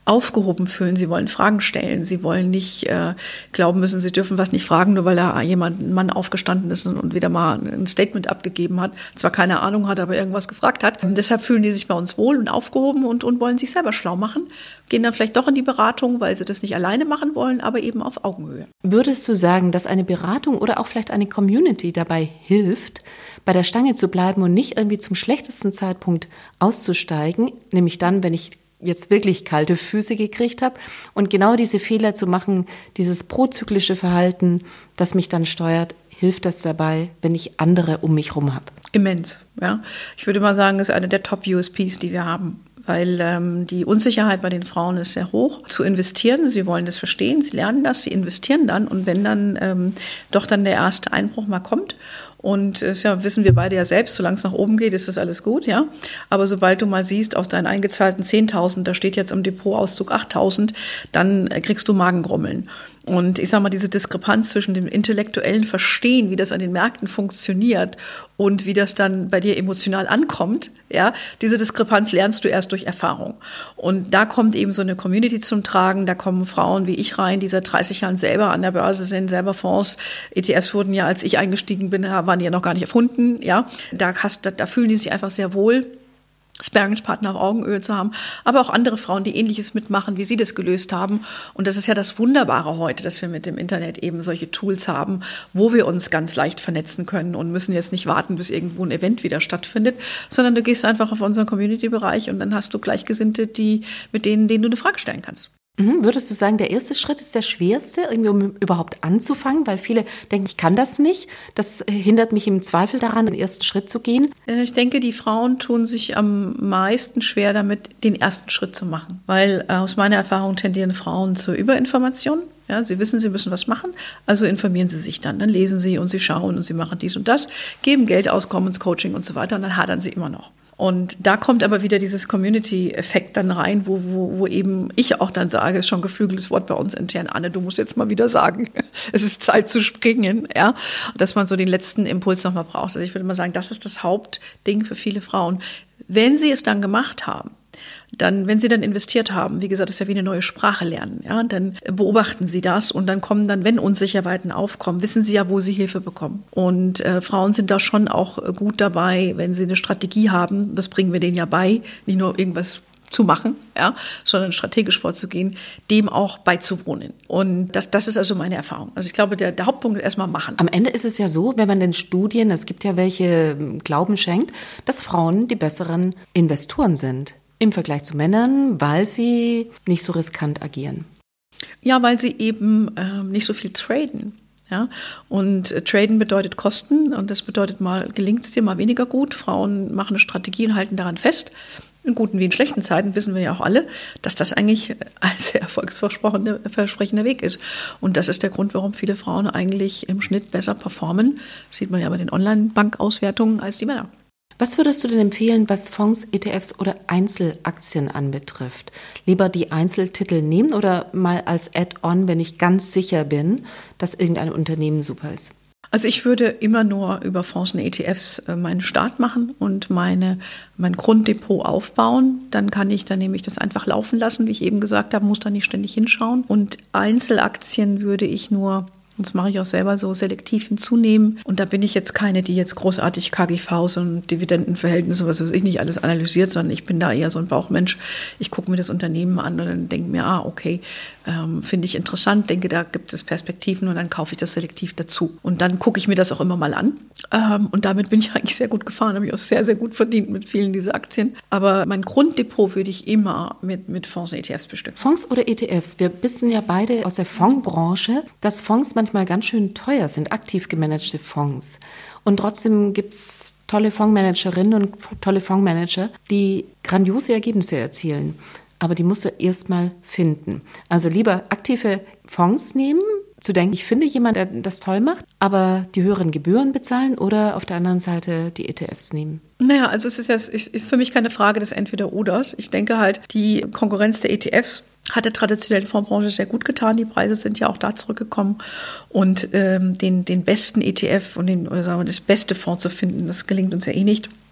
aufgehoben fühlen. Sie wollen Fragen stellen. Sie wollen nicht äh, glauben müssen, sie dürfen was nicht fragen, nur weil da jemand, ein Mann aufgestanden ist und, und wieder mal ein Statement abgegeben hat. Zwar keine Ahnung hat, aber irgendwas gefragt hat. Und deshalb fühlen die sich bei uns wohl und aufgehoben und, und wollen sich selber schlau machen. Gehen dann vielleicht doch in die Beratung, weil sie das nicht alleine machen wollen, aber eben auf Augenhöhe. Würdest du sagen, dass eine Beratung oder auch vielleicht eine Community dabei hilft, bei der Stange zu bleiben und nicht irgendwie zum schlechtesten Zeitpunkt auszusteigen, nämlich dann, wenn ich jetzt wirklich kalte Füße gekriegt habe und genau diese Fehler zu machen, dieses prozyklische Verhalten, das mich dann steuert, hilft das dabei, wenn ich andere um mich herum habe? Immens, ja. Ich würde mal sagen, das ist eine der Top-U S Ps, die wir haben. Weil ähm, die Unsicherheit bei den Frauen ist sehr hoch. Zu investieren, sie wollen das verstehen, sie lernen das, sie investieren dann. Und wenn dann ähm, doch dann der erste Einbruch mal kommt, und äh, ja, wissen wir beide ja selbst, solange es nach oben geht, ist das alles gut, ja. Aber sobald du mal siehst, auf deinen eingezahlten zehntausend, da steht jetzt am Depotauszug achttausend, dann äh, kriegst du Magengrummeln. Und ich sage mal, diese Diskrepanz zwischen dem intellektuellen Verstehen, wie das an den Märkten funktioniert und wie das dann bei dir emotional ankommt, ja, diese Diskrepanz lernst du erst durch Erfahrung. Und da kommt eben so eine Community zum Tragen, da kommen Frauen wie ich rein, die seit dreißig Jahren selber an der Börse sind, selber Fonds, E T Fs wurden ja, als ich eingestiegen bin, waren die ja noch gar nicht erfunden, ja, da, hast, da, da fühlen die sich einfach sehr wohl. Sparringspartner auf Augenhöhe zu haben, aber auch andere Frauen, die Ähnliches mitmachen, wie sie das gelöst haben. Und das ist ja das Wunderbare heute, dass wir mit dem Internet eben solche Tools haben, wo wir uns ganz leicht vernetzen können und müssen jetzt nicht warten, bis irgendwo ein Event wieder stattfindet, sondern du gehst einfach auf unseren Community-Bereich und dann hast du Gleichgesinnte, die, mit denen, denen du eine Frage stellen kannst. Würdest du sagen, der erste Schritt ist der schwerste, irgendwie um überhaupt anzufangen? Weil viele denken, ich kann das nicht. Das hindert mich im Zweifel daran, den ersten Schritt zu gehen. Ich denke, die Frauen tun sich am meisten schwer damit, den ersten Schritt zu machen. Weil aus meiner Erfahrung tendieren Frauen zur Überinformation. Ja, sie wissen, sie müssen was machen, also informieren sie sich dann. Dann lesen sie und sie schauen und sie machen dies und das, geben Geld aus, kommen ins Coaching und so weiter und dann hadern sie immer noch. Und da kommt aber wieder dieses Community-Effekt dann rein, wo, wo, wo eben ich auch dann sage, ist schon ein geflügeltes Wort bei uns intern, Anne, du musst jetzt mal wieder sagen, es ist Zeit zu springen, ja, dass man so den letzten Impuls nochmal braucht. Also ich würde mal sagen, das ist das Hauptding für viele Frauen. Wenn sie es dann gemacht haben, dann, wenn sie dann investiert haben, wie gesagt, das ist ja wie eine neue Sprache lernen, ja, dann beobachten sie das und dann kommen dann, wenn Unsicherheiten aufkommen, wissen sie ja, wo sie Hilfe bekommen. Und äh, Frauen sind da schon auch gut dabei, wenn sie eine Strategie haben, das bringen wir denen ja bei, nicht nur irgendwas zu machen, ja, sondern strategisch vorzugehen, dem auch beizuwohnen. Und das, das ist also meine Erfahrung. Also ich glaube, der, der Hauptpunkt ist erstmal machen. Am Ende ist es ja so, wenn man den Studien, es gibt ja welche, Glauben schenkt, dass Frauen die besseren Investoren sind im Vergleich zu Männern, weil sie nicht so riskant agieren. Ja, weil sie eben äh, nicht so viel traden. Ja, und äh, Traden bedeutet Kosten und das bedeutet mal, gelingt es dir mal weniger gut. Frauen machen eine Strategie und halten daran fest. In guten wie in schlechten Zeiten wissen wir ja auch alle, dass das eigentlich ein sehr erfolgsversprechender Weg ist. Und das ist der Grund, warum viele Frauen eigentlich im Schnitt besser performen. Das sieht man ja bei den Online-Bankauswertungen als die Männer. Was würdest du denn empfehlen, was Fonds, E T Fs oder Einzelaktien anbetrifft? Lieber die Einzeltitel nehmen oder mal als Add-on, wenn ich ganz sicher bin, dass irgendein Unternehmen super ist? Also ich würde immer nur über Fonds und E T Fs meinen Start machen und meine, mein Grunddepot aufbauen. Dann kann ich, dann nehme ich das einfach laufen lassen, wie ich eben gesagt habe, muss da nicht ständig hinschauen. Und Einzelaktien würde ich nur, das mache ich auch selber so, selektiv hinzunehmen. Und da bin ich jetzt keine, die jetzt großartig K G Vs und Dividendenverhältnisse, was weiß ich, nicht alles analysiert, sondern ich bin da eher so ein Bauchmensch. Ich gucke mir das Unternehmen an und dann denke mir, ah, okay, ähm, finde ich interessant, denke, da gibt es Perspektiven und dann kaufe ich das selektiv dazu. Und dann gucke ich mir das auch immer mal an. Ähm, und damit bin ich eigentlich sehr gut gefahren, habe ich auch sehr, sehr gut verdient mit vielen dieser Aktien. Aber mein Grunddepot würde ich immer mit, mit Fonds und E T Fs bestücken. Fonds oder E T Fs? Wir wissen ja beide aus der Fondsbranche, dass Fonds manchmal ganz schön teuer sind, aktiv gemanagte Fonds. Und trotzdem gibt es tolle Fondsmanagerinnen und tolle Fondsmanager, die grandiose Ergebnisse erzielen. Aber die musst du erst mal finden. Also lieber aktive Fonds nehmen, zu denken, ich finde jemanden, der das toll macht, aber die höheren Gebühren bezahlen oder auf der anderen Seite die E T Fs nehmen. Naja, also es ist ja, es ist für mich keine Frage des Entweder-Oders. Ich denke halt, die Konkurrenz der E T Fs hat der traditionellen Fondsbranche sehr gut getan. Die Preise sind ja auch da zurückgekommen. Und ähm, den, den besten E T F und den, oder sagen wir, das beste Fonds zu finden, das gelingt uns ja eh nicht.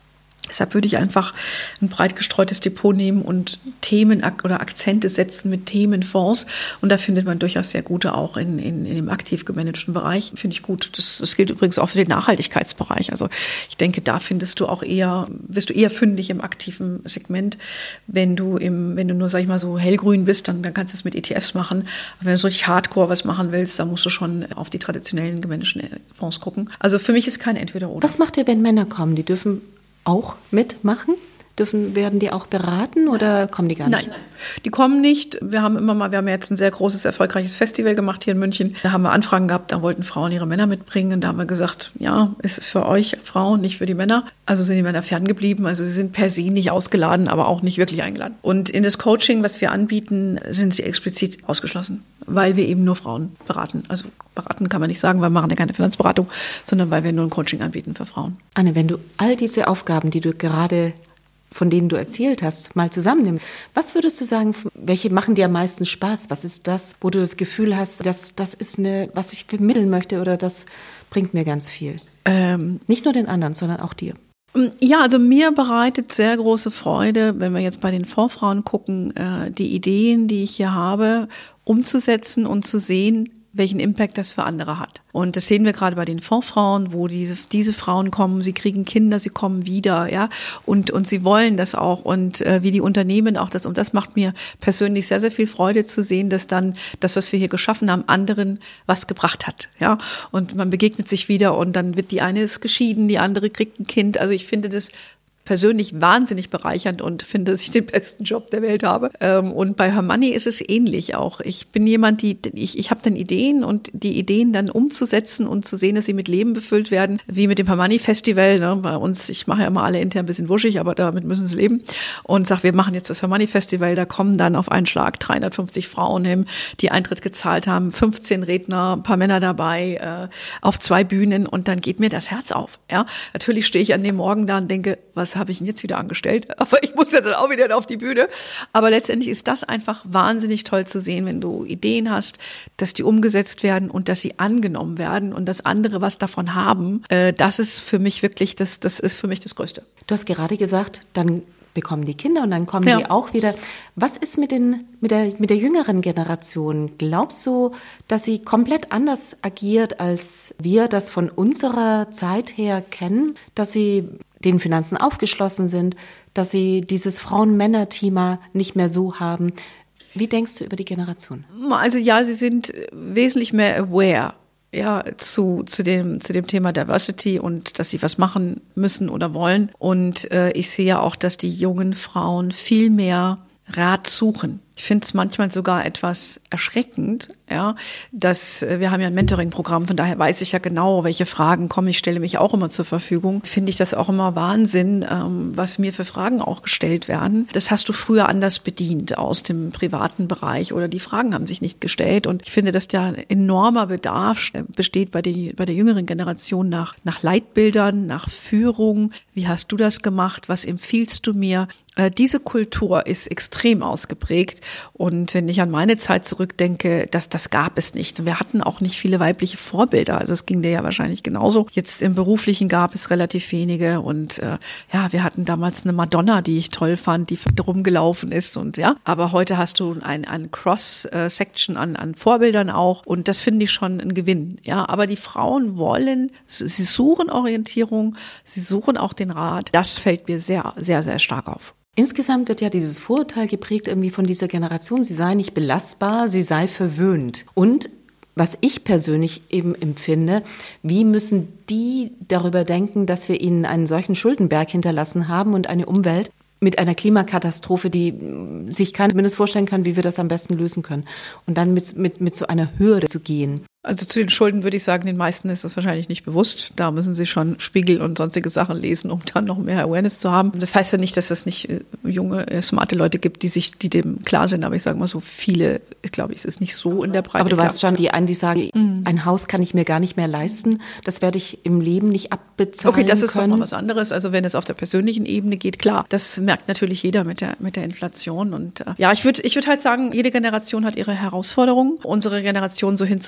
Deshalb würde ich einfach ein breit gestreutes Depot nehmen und Themen oder Akzente setzen mit Themenfonds. Und da findet man durchaus sehr gute auch in, in, in dem aktiv gemanagten Bereich. Finde ich gut. Das, das gilt übrigens auch für den Nachhaltigkeitsbereich. Also ich denke, da findest du auch eher, wirst du eher fündig im aktiven Segment. Wenn du im, wenn du nur, sag ich mal, so hellgrün bist, dann, dann kannst du es mit E T Fs machen. Aber wenn du so richtig hardcore was machen willst, dann musst du schon auf die traditionellen gemanagten Fonds gucken. Also für mich ist kein Entweder-Oder. Was macht ihr, wenn Männer kommen? Die dürfen auch mitmachen? Dürfen, werden die auch beraten oder kommen die gar nicht? Nein, nein, die kommen nicht. Wir haben immer mal, wir haben jetzt ein sehr großes, erfolgreiches Festival gemacht hier in München. Da haben wir Anfragen gehabt, da wollten Frauen ihre Männer mitbringen. Und da haben wir gesagt, ja, es ist für euch Frauen, nicht für die Männer. Also sind die Männer ferngeblieben. Also sie sind per se nicht ausgeladen, aber auch nicht wirklich eingeladen. Und in das Coaching, was wir anbieten, sind sie explizit ausgeschlossen, weil wir eben nur Frauen beraten. Also beraten kann man nicht sagen, weil wir machen ja keine Finanzberatung, sondern weil wir nur ein Coaching anbieten für Frauen. Anne, wenn du all diese Aufgaben, die du gerade von denen du erzählt hast, mal zusammennimmst. Was würdest du sagen, welche machen dir am meisten Spaß? Was ist das, wo du das Gefühl hast, dass das ist eine, was ich vermitteln möchte oder das bringt mir ganz viel? Ähm, Nicht nur den anderen, sondern auch dir. Ja, also mir bereitet sehr große Freude, wenn wir jetzt bei den Fondsfrauen gucken, die Ideen, die ich hier habe, umzusetzen und zu sehen, welchen Impact das für andere hat. Und das sehen wir gerade bei den Fondsfrauen, wo diese diese Frauen kommen, sie kriegen Kinder, sie kommen wieder, ja, und und sie wollen das auch und äh, wie die Unternehmen auch das, und das macht mir persönlich sehr sehr viel Freude zu sehen, dass dann das, was wir hier geschaffen haben, anderen was gebracht hat, ja, und man begegnet sich wieder und dann wird die eine ist geschieden, die andere kriegt ein Kind. Also ich finde das persönlich wahnsinnig bereichernd und finde, dass ich den besten Job der Welt habe. Und bei Her Money ist es ähnlich auch. Ich bin jemand, die ich ich habe dann Ideen und die Ideen dann umzusetzen und zu sehen, dass sie mit Leben befüllt werden, wie mit dem Her Money Festival. Ne? Bei uns, ich mache ja immer alle intern ein bisschen wuschig, aber damit müssen sie leben. Und sage, wir machen jetzt das Her Money Festival. Da kommen dann auf einen Schlag dreihundertfünfzig Frauen hin, die Eintritt gezahlt haben, fünfzehn Redner, ein paar Männer dabei, äh, auf zwei Bühnen und dann geht mir das Herz auf. Ja, natürlich stehe ich an dem Morgen da und denke, was habe ich denn jetzt wieder angestellt? Aber ich muss ja dann auch wieder auf die Bühne. Aber letztendlich ist das einfach wahnsinnig toll zu sehen, wenn du Ideen hast, dass die umgesetzt werden und dass sie angenommen werden und dass andere was davon haben. Das ist für mich wirklich, das, das ist für mich das Größte. Du hast gerade gesagt, dann bekommen die Kinder und dann kommen ja. die auch wieder. Was ist mit den, mit der, mit der jüngeren Generation? Glaubst du, dass sie komplett anders agiert, als wir das von unserer Zeit her kennen? Dass sie den Finanzen aufgeschlossen sind, dass sie dieses Frauen-Männer-Thema nicht mehr so haben. Wie denkst du über die Generation? Also ja, sie sind wesentlich mehr aware, ja, zu zu dem zu dem Thema Diversity und dass sie was machen müssen oder wollen. Und äh, ich sehe ja auch, dass die jungen Frauen viel mehr Rat suchen. Ich finde es manchmal sogar etwas erschreckend, ja, dass wir haben ja ein Mentoring-Programm, von daher weiß ich ja genau, welche Fragen kommen. Ich stelle mich auch immer zur Verfügung. Finde ich das auch immer Wahnsinn, ähm, was mir für Fragen auch gestellt werden. Das hast du früher anders bedient aus dem privaten Bereich oder die Fragen haben sich nicht gestellt. Und ich finde, dass da ein enormer Bedarf besteht bei der, bei der jüngeren Generation nach, nach Leitbildern, nach Führung. Wie hast du das gemacht? Was empfiehlst du mir? Äh, diese Kultur ist extrem ausgeprägt. Und wenn ich an meine Zeit zurückdenke, das, das gab es nicht. Wir hatten auch nicht viele weibliche Vorbilder. Also es ging dir ja wahrscheinlich genauso. Jetzt im Beruflichen gab es relativ wenige. Und äh, ja, wir hatten damals eine Madonna, die ich toll fand, die rumgelaufen ist. Und ja, aber heute hast du ein, ein Cross-Section an, an Vorbildern auch. Und das finde ich schon ein Gewinn. Ja, aber die Frauen wollen, sie suchen Orientierung, sie suchen auch den Rat. Das fällt mir sehr, sehr, sehr stark auf. Insgesamt wird ja dieses Vorurteil geprägt irgendwie von dieser Generation, sie sei nicht belastbar, sie sei verwöhnt. Und was ich persönlich eben empfinde, wie müssen die darüber denken, dass wir ihnen einen solchen Schuldenberg hinterlassen haben und eine Umwelt mit einer Klimakatastrophe, die sich keiner zumindest vorstellen kann, wie wir das am besten lösen können. Und dann mit, mit, mit so einer Hürde zu gehen. Also zu den Schulden würde ich sagen, den meisten ist das wahrscheinlich nicht bewusst. Da müssen sie schon Spiegel und sonstige Sachen lesen, um dann noch mehr Awareness zu haben. Das heißt ja nicht, dass es nicht junge, smarte Leute gibt, die sich, die dem klar sind. Aber ich sage mal so, viele, glaube ich, ist es nicht so in der Breite. Aber du klar. weißt schon, die einen, die sagen, mhm. ein Haus kann ich mir gar nicht mehr leisten. Das werde ich im Leben nicht abbezahlen können. Okay, das ist doch mal was anderes. Also wenn es auf der persönlichen Ebene geht, klar. Das merkt natürlich jeder mit der, mit der Inflation. Und äh, ja, ich würde, ich würde halt sagen, jede Generation hat ihre Herausforderungen. Unsere Generation so hinzustellen, als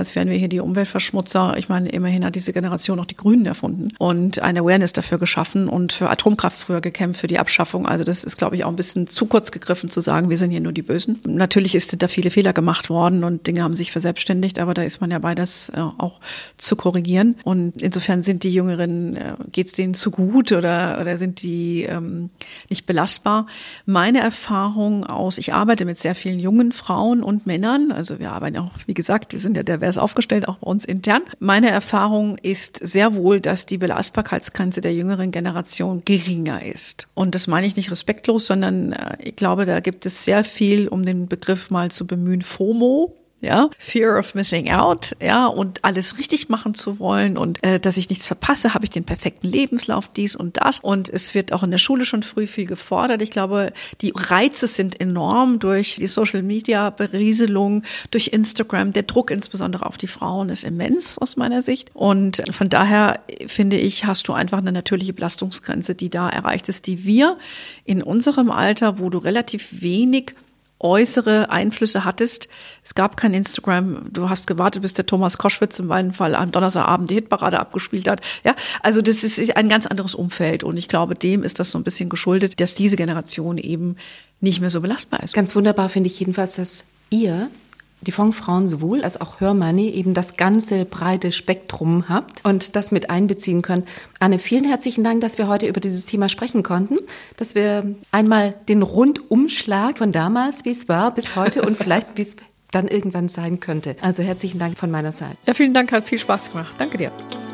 als wären wir hier die Umweltverschmutzer. Ich meine, immerhin hat diese Generation auch die Grünen erfunden und eine Awareness dafür geschaffen und für Atomkraft früher gekämpft, für die Abschaffung. Also das ist, glaube ich, auch ein bisschen zu kurz gegriffen zu sagen, wir sind hier nur die Bösen. Natürlich ist da viele Fehler gemacht worden und Dinge haben sich verselbstständigt, aber da ist man ja bei, das äh, auch zu korrigieren. Und insofern sind die Jüngeren, äh, geht es denen zu gut oder, oder sind die ähm, nicht belastbar? Meine Erfahrung aus, ich arbeite mit sehr vielen jungen Frauen und Männern, also wir arbeiten auch, wie gesagt, wir sind ja divers aufgestellt, auch bei uns intern. Meine Erfahrung ist sehr wohl, dass die Belastbarkeitsgrenze der jüngeren Generation geringer ist. Und das meine ich nicht respektlos, sondern äh, ich glaube, da gibt es sehr viel, um den Begriff mal zu bemühen, FOMO. Ja, Fear of Missing Out, ja, und alles richtig machen zu wollen und äh, dass ich nichts verpasse, habe ich den perfekten Lebenslauf, dies und das. Und es wird auch in der Schule schon früh viel gefordert. Ich glaube, die Reize sind enorm durch die Social-Media-Berieselung, durch Instagram. Der Druck insbesondere auf die Frauen ist immens aus meiner Sicht. Und von daher finde ich, hast du einfach eine natürliche Belastungsgrenze, die da erreicht ist, die wir in unserem Alter, wo du relativ wenig äußere Einflüsse hattest. Es gab kein Instagram. Du hast gewartet, bis der Thomas Koschwitz im meinen Fall am Donnerstagabend die Hitparade abgespielt hat. Ja, also das ist ein ganz anderes Umfeld. Und ich glaube, dem ist das so ein bisschen geschuldet, dass diese Generation eben nicht mehr so belastbar ist. Ganz wunderbar finde ich jedenfalls, dass ihr, die Fondfrauen sowohl als auch Her Money, eben das ganze breite Spektrum habt und das mit einbeziehen könnt. Anne, vielen herzlichen Dank, dass wir heute über dieses Thema sprechen konnten, dass wir einmal den Rundumschlag von damals, wie es war, bis heute und vielleicht, wie es dann irgendwann sein könnte. Also herzlichen Dank von meiner Seite. Ja, vielen Dank, hat viel Spaß gemacht. Danke dir.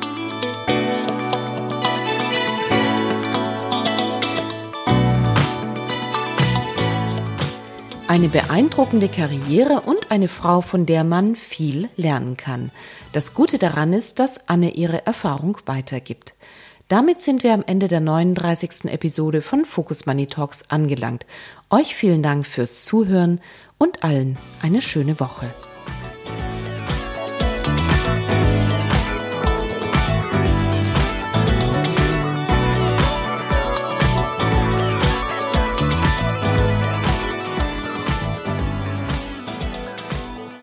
Eine beeindruckende Karriere und eine Frau, von der man viel lernen kann. Das Gute daran ist, dass Anne ihre Erfahrung weitergibt. Damit sind wir am Ende der neununddreißigsten Episode von Focus Money Talks angelangt. Euch vielen Dank fürs Zuhören und allen eine schöne Woche.